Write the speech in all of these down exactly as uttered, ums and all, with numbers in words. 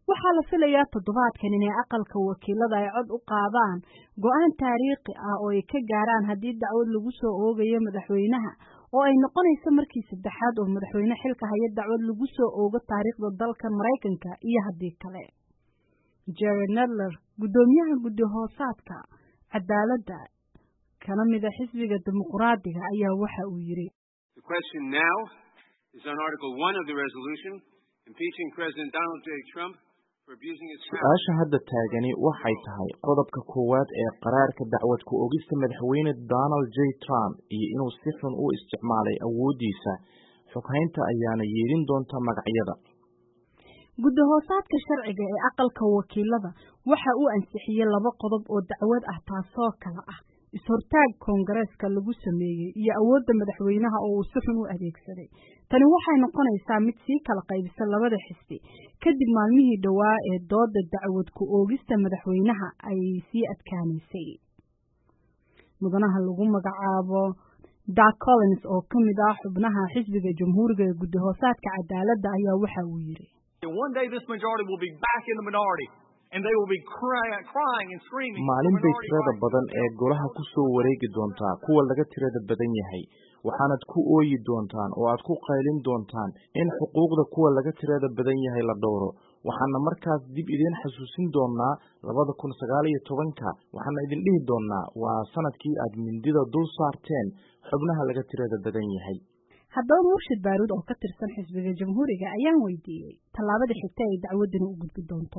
waxaa la filayaa toddobaadkan inay aqalka wakiilada ay cod u qaadaan go'aan taariikhi ah oo ay ka gaaraan haddii dacwad lagu soo oogayo madaxweynaha oo ay noqonayso markii saddexaad oo madaxweyne xilka haya dacwad lagu soo oogo taariikhda dalka Mareykanka iyo haddii kale. Jerry Nadler, guddoomiyaha guddi hoosaadka cadaaladda kana mid ah xisbiga dimuqraadiga ayaa waxa uu yiri. The question now is on Article one of the resolution impeaching President Donald J. Trump for abusing his power. Su'aasha hadda taagani waxay tahay qodobka koowaad ee qaraarka dacwad ku oogista madaxweyne Donald J. Trump iyo inuu si xun u isticmaalay awoodiisa. Xoghaynta ayaana yeelin doonta magacyada. Guddi hoosaadka sharciga ee aqalka wakiilada waxa uu ansixiyay laba qodob oo dacwad ah taasoo kala ah is-hortaag koongareeska lagu sameeyay iyo awoodda madaxweynaha oo uu si xun u adeegsaday. Tani waxay noqonaysaa mid sii kala qaybisa labada xisbi kadib maalmihii dhawaa ee dooda dacwad ku oogista madaxweynaha ay sii adkaanaysay. Mudanaha lagu magacaabo Doug Collins oo ka mid ah xubnaha xisbiga jamhuuriga ee guddi hoosaadka cadaaladda ayaa waxa uu yiri. One day this majority will be back in the minority. And they will be crying, crying and screaming. Maalin bay tirada badan ee golaha ku soo wareegi doontaa kuwa laga tirada badan yahay waxaanad ku ooyi doontaan oo aad ku qaylin doontaan in xuquuqda kuwa laga tirada badan yahay la dhowro waxaana markaas dib idin xasuusin doonaa laba kun sagaal iyo toban waxaana idin dhihi doonaa waa sanadkii aad mindida dul saarteen xubnaha laga tirada badan yahay. haddaba Murshid Baaruud oo ka tirsan xisbiga jamhuuriga ayaan weydiiyay tallaabada xigta ee dacwadani u gudbi doonto.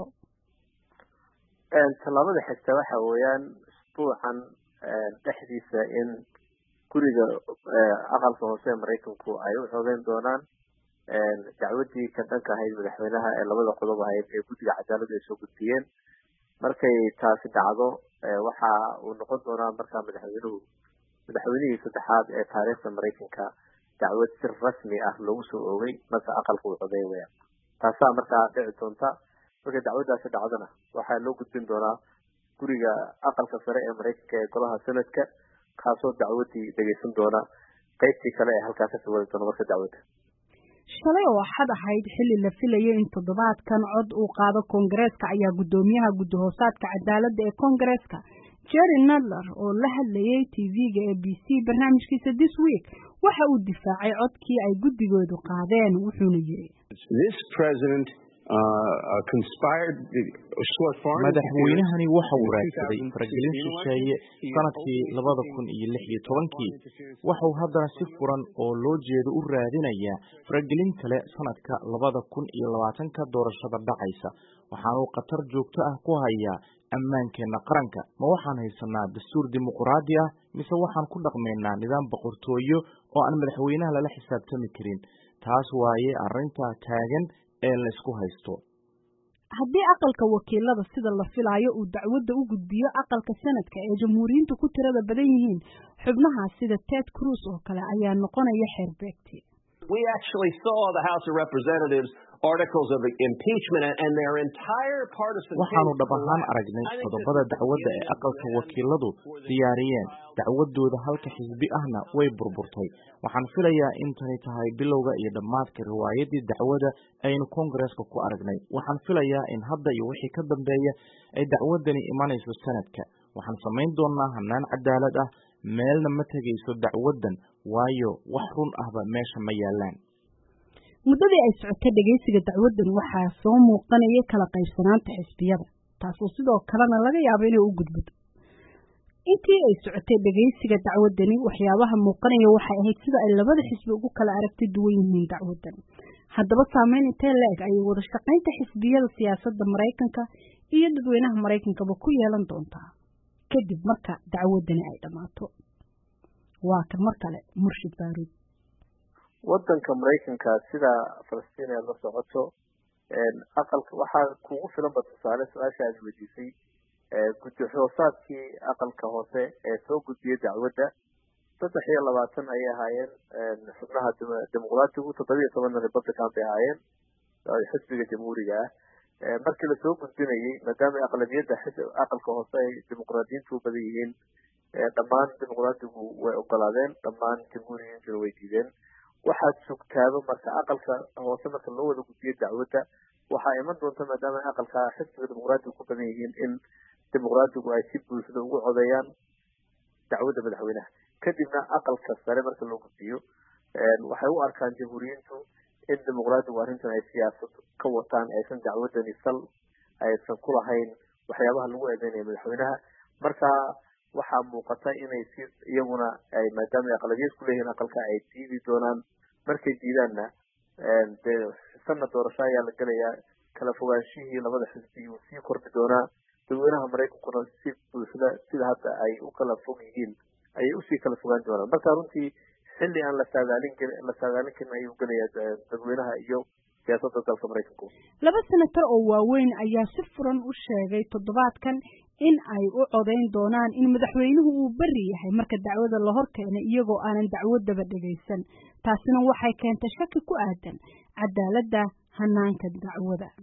tallaabada xigta waxa weeyaan isbuucan dhexdiisa in guriga aqalka hoose ee Mareykanku ay u xogeyn doonaan dacwadii ka dhanka ahayd madaxweynaha ee labada qodob ahayd ee guddiga cadaaladda ay soo gudbiyeen. markay taasi dhacdo waxa uu noqon doonaa markaa madaxweynuhu madaxweynihii saddexaad ee taariikhda Mareykanka dacwad si rasmi ah loogu soo oogay marka aqalka uu codeeyo. taasaa markaa dhici doonta. marka dacwadaasi dhacdana waxaa loo gudbin doonaa guriga aqalka sare ee Mareykanka ee golaha Senate-ka kaasoo dacwadii dhageysan doona qaybtii kale ee halkaas ka wada doona marka dacwadda. Shalay oo xad ahayd xilli la filayay in toddobaadkan cod uu qaado Koongareeska ayaa guddoomiyaha guddi hoosaadka cadaaladda ee Koongareeska Jerry Nadler oo la hadlayay T V-ga A B C barnaamijkiisa This Week waxa uu difaacay codkii ay guddigoodu qaadeen wuxuuna yiri. This president Uh, conspired short farm madaxweynahani waxa uu raadsaday faragelin shisheeye sanadkii labada kun iyo lix iyo tobankii waxa uu haddana si furan oo loo jeedo u raadinaya faragelin kale sanadka labada kun iyo labaatanka doorashada dhacaysa waxaana uu khatar joogto ah ku hayaa ammaankeena qaranka ma waxaan haysanaa dastuur dimuqraadi ah mise waxaan ku dhaqmaynaa nidaam boqortooyo oo aan madaxweynaha lala xisaabtami karin taas waaye arrinta taagan ee la isku haysto. haddii aqalka wakiilada sida la filayo uu dacwadda u gudbiyo aqalka sanadka ee jamhuuriyiintu ku tirada badan yihiin xubnaha sida Ted Cruz oo kale ayaa noqonaya xeerbeegti. We actually saw the House of Representatives articles of impeachment and their entire partisan waxaanu dhab ahaan aragnay qodobada dacwadda ee aqalka wakiiladu diyaariyeen dacwadooda halka xisbi ahna way burburtay waxaan filayaa in tani tahay bilowga iyo dhammaadka riwaayadii dacwada aynu Koongareeska ku aragnay waxaan filayaa in hadda iyo wixii ka dambeeya ay dacwadani imanayso sanadka waxaan samayn doonaa hanaan cadaalad ah meelna ma tegayso dacwadan waayo wax run ahba meesha ma yaalaan. muddadii ay socotay dhageysiga dacwadan waxaa soo muuqanaya kala qaybsanaanta xisbiyada taasoo sidoo kalena laga yaabo inay u gudbado. intii ay socotay dhageysiga dacwadani waxyaabaha muuqanaya waxay ahayd sida ay labada xisbi ugu kala aragti duwan yihiin dacwadan. haddaba saameyn intee leeg ayay wada shaqaynta xisbiyada siyaasadda Mareykanka iyo dadweynaha Mareykankaba ku yeelan doontaa kadib marka dacwadani ay dhamaato. waa kan mar kale Murshid Baaruud. wadanka Mareykanka sida Falastiin ay la socoto aqalka waxaa kugu filan bad tusaale su-aasha aad weydiisay guddi hoosaadkii aqalka hoose ee soo gudbiyay dacwadda saddex iyo labaatan ayay ahaayeen xubnaha dimuqraadigu toddoba iyo toban Republican bay ahaayeen xisbiga jamhuuriga ah markii lasoo gudbinayay maadaama aqlabiyadda aqalka hoose ay dimuqraadiyiintu u badan yihiin dhammaan dimuqraadigu way ogolaadeen dhammaan jamhuuriyiintuna way diideen. waxaad sugtaaba marka aqalka hoose marka loo wada gudbiyo dacwadda waxaa iman doonta maadaama aqalka xisbiga dimuqraadiga ku badan yihiin in dimuqraadigu ay si buuxda ugu codeeyaan dacwadda madaxweynaha kadibna aqalka sare marka loo gudbiyo waxay u arkaan jamhuuriyiintu in dimuqraadigu arrintan ay siyaasad ka wataan aysan dacwaddani sal aysan ku lahayn waxyaabaha lagu eedeynaya madaxweynaha marka waxaa muuqata inay si iyaguna ay maadaama ay aqlabiyad ku leeyihiin aqalka ay diidi doonaan markay diidaanna dee sanad doorasho ayaa la gelayaa kala fogaanshihii labada xisbi uu sii kordhi doonaa dadweynaha maraykankuna si buuxda sida hadda ay u kala fog yihiin ayay usii kala fogaan doonaan marka runtii xilli aan la saadaalin la saadaalin karin ayuu gelayaa dadweynaha iyo siyaasadda dalka maraykanku laba senator oo waaweyn ayaa si furan u sheegay toddobaadkan in ay u codeyn doonaan in madaxweynuhu uu beri yahay marka dacwada la hor keenay iyagoo aanan dacwadaba dhagaysan taasina waxay keentay shaki ku aadan cadaaladda hanaanka dacwada